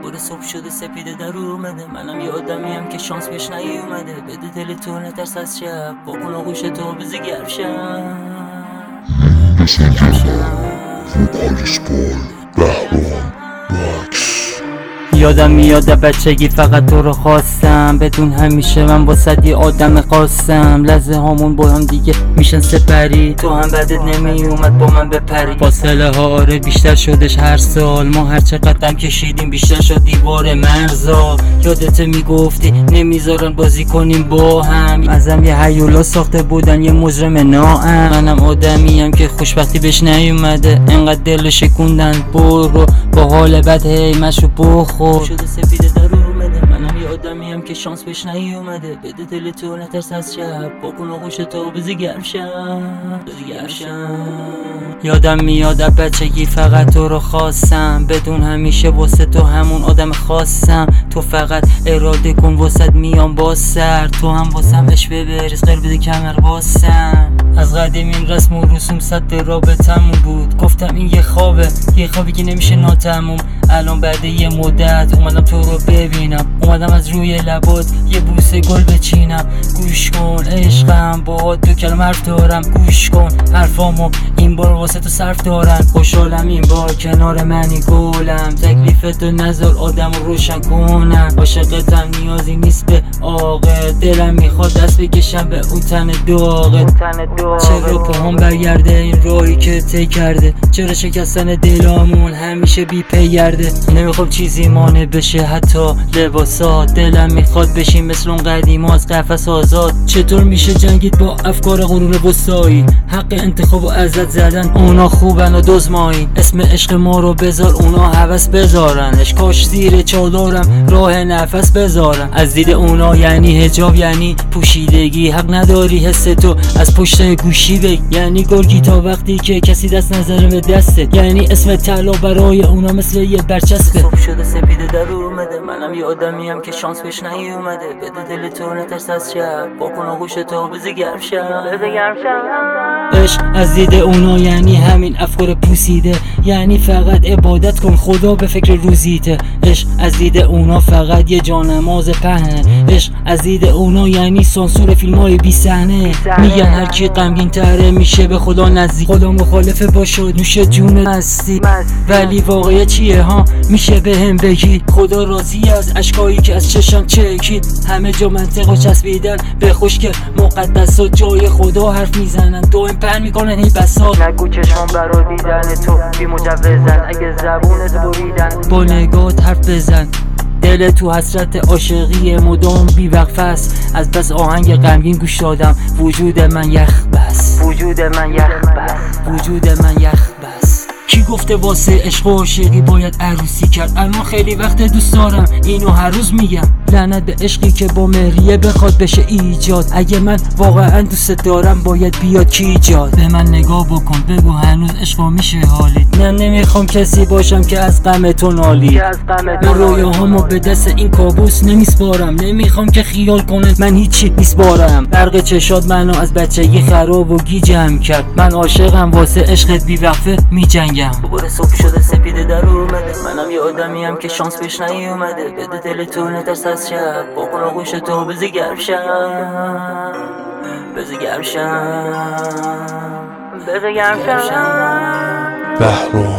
دوباره صبح شده سپیده در اومده. منم یه آدمیم که شانس بهش نیومده. بده دل تو نترس از شب، واکن آغوش تو بزی گرشم. یادم میاد بچگی فقط تو رو خواستم، بدون همیشه من واسه یه آدم خواستم. لحظه هامون با هم دیگه میشن سپری، تو هم بعدت نمی اومد با من بپری. فاصله ها آره بیشتر شدش هر سال، ما هر چقدر کشیدیم بیشتر شد دیوار مرزا. یادت میگفتی نمیذارن بازی کنیم با هم، ازم یه هیولا ساخته بودن یه مجرم ناام. منم آدمیم که خوشبختی بهش نیومده، انقدر دل شکوندن برو با حال بد هی مشو بخور. شده سپیده در اومده. منم یه آدمیم که شانس بهش نیومده. بده دل تو نترس از شب، واکن آغوش تو بزی گرشم. یادم میاد بچگی فقط تو رو خواستم، بدون همیشه واسه تو همون آدم خواستم. تو فقط اراده کن واسه میام با سر، تو هم واسم عشق ببرز غیر بده کمر باسم. از قدیم این رسم و رسوم صد رابطمون بود، گفتم این یه خوابی که نمیشه ناتموم. الان بعد یه مدت اومدم تو رو ببینم، اومدم از روی لبات یه بوسه گل بچینم. گوش کن عشقم با تو کلم حرف دارم، گوش کن حرفامو این بار واسه تو صرف دارم. خوشحالم این بار کنار منی گلم، تکلیفتو نذار آدم رو روشن کنم. عاشقتم نیازی نیست به عاقل، دلم میخواد دست بکشم به اون تن داغه. چرا پاهم برگرده این راهی که طی کرده، چرا شکستن دلامون همیشه بی پیگرده. نمیخوام چیزی مانع بشه حتی لباسات، دلم میخواد بشیم مثل اون قدیما از قفس آزاد. چطور میشه جنگید با افکار غرور وسطایی، حق انتخاب و عزت زدن اونا خوبن و دزمایی. اسم عشق ما رو بذار اونا هوس بذارنش، کاش زیر چادرم راه نفس بذارن. از دید اونا یعنی حجاب یعنی پوشیدگی، حق نداری حس تو از پشت گوشی بگی. یعنی گرگی تا وقتی که کسی دست نظره به دسته، یعنی اسم طلا برای اونا مثل یه برچسبه. صبح شده سپیده در اومده. منم یه آدمیم که شانس بهش نیومده. بده دل تو نترس از شب، واکن آغوش تو بزی گرشم. عشق از دید اونا یعنی همین افکار پوسیده، یعنی فقط عبادت کن خدا به فکر روزیته. عشق از دید اونا فقط یه جانماز پهنه، عشق از دید اونا یعنی سانسور فیلمای بی صحنه. میگن هر کی غمگین تره میشه به خدا نزدیک، خدا مخالفه با شد نوش جون مستی. ولی واقعیت چیه ها؟ میشه به هم بگی خدا راضی از اشکایی که از چشم چکید؟ همه جا منطقه چسبیدن به خشک مقدس و جای خدا حرف میزنن، دائم پن میکنن این بساط. نگو چشم برا دیدن تو بی مجوزن، اگه زبونت بریدن با نگات حرف بزن. دل تو حسرت عاشقی مدام بی وقفه است، از بس آهنگ غمگین گوش دادم وجود من یخ بس. کی گفته واسه عشق و عاشقی باید عروسی کرد؟ الان خیلی وقت دوست دارم اینو هر روز میگم. لعنت به عشقی که با مهریه بخواد بشه ایجاد، اگه من واقعا دوست دارم باید بیاد کی ایجاد. به من نگاه بکن بگو هنوز عشقا میشه حالیت. من نمیخوام کسی باشم که از غم تو نالی، من رویاهامو به دست این کابوس نمیسپارم. نمیخوام که خیال کنه من هیچی نیسپارم. برق چشات منو از بچگی خراب و گیجم کرد، من عاشقم واسه عشقت بی وقفه میجنگم. دوباره صبح شده سپیده در اومده. منم یه آدمیم که شانس بهش نیومده. بده دل تو نترس از شب، واکن آغوش تو بزی گرشم. بهرام